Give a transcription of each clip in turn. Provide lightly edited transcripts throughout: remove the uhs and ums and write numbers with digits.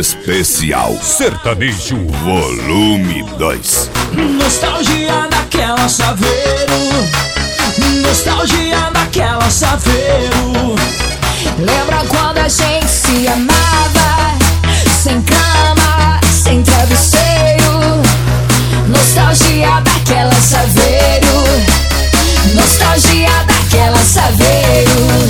Especial Sertanejo Volume 2. Nostalgia daquela Saveiro, nostalgia daquela Saveiro. Lembra quando a gente se amava, sem cama, sem travesseiro? Nostalgia daquela Saveiro, nostalgia daquela Saveiro.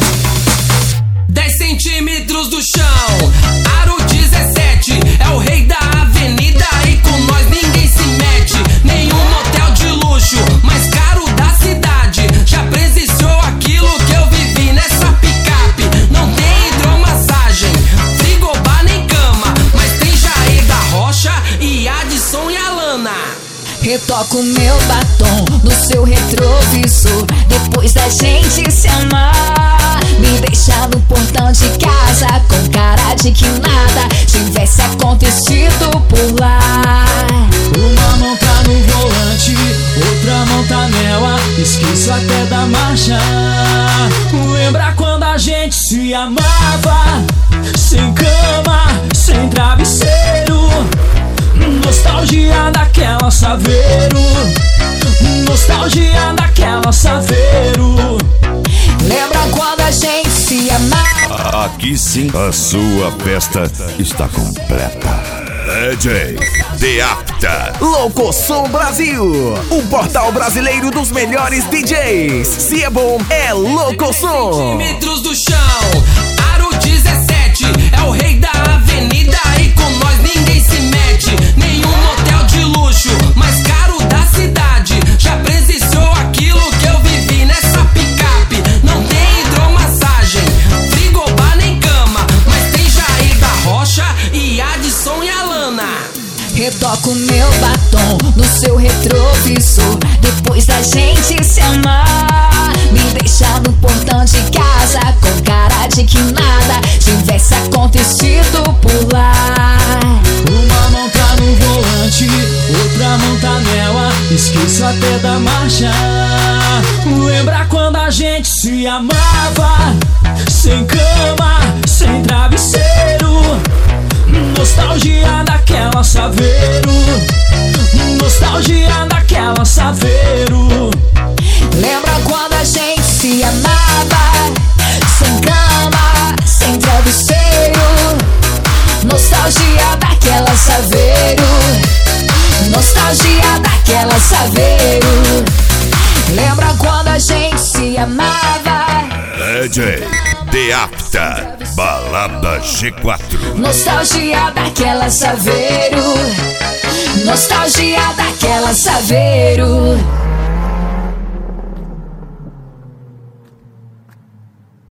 10 centímetros do chão, aro 17, é o rei da avenida e com nós ninguém se mete. Nenhum motel de luxo, mais caro da cidade, já presenciou aquilo que eu vivi nessa picape. Não tem hidromassagem, frigobar nem cama, mas tem Jair da Rocha e Adson e Alana. Retoco meu batom no seu retrovisor, depois da gente se amar. Me deixar no portão de casa com cara de que nada tivesse acontecido por lá. Uma mão tá no volante, outra mão tá nela, esqueço até da marcha. Lembra quando a gente se amava, sem cama, sem travesseiro? Nostalgia daquela Saveiro, nostalgia daquela Saveiro. Lembra quando a gente se amava? Aqui sim, a sua festa está completa. DJ Deapta. Locosom Brasil, o portal brasileiro dos melhores DJs. Se é bom, é Locosom. Centímetros do chão, aro 17, é o rei da avenida e com nós ninguém se mete. Nenhum motel de luxo, mais caro da cidade, já presenciou aquilo que eu vivi nessa picape. Não tem hidromassagem, frigobar nem cama, mas tem Jair da Rocha e Adson e Alana. Retoco meu batom no seu retrovisor, depois da gente se amar. Me deixar no portão de casa com cara de que nada tivesse acontecido por lá. Uma mão tá no volante, outra mão tá nela, esqueço até da marcha. Lembra quando a gente se amava, sem cama, sem travesseiro? Nostalgia daquela Saveiro, nostalgia daquela Saveiro. Lembra quando a gente se amava, sem cama, sem travesseiro? Nostalgia daquela Saveiro, nostalgia daquela Saveiro. Lembra quando a gente se amava? DJ Deapta, Balada G4. Nostalgia daquela Saveiro, nostalgia daquela Saveiro.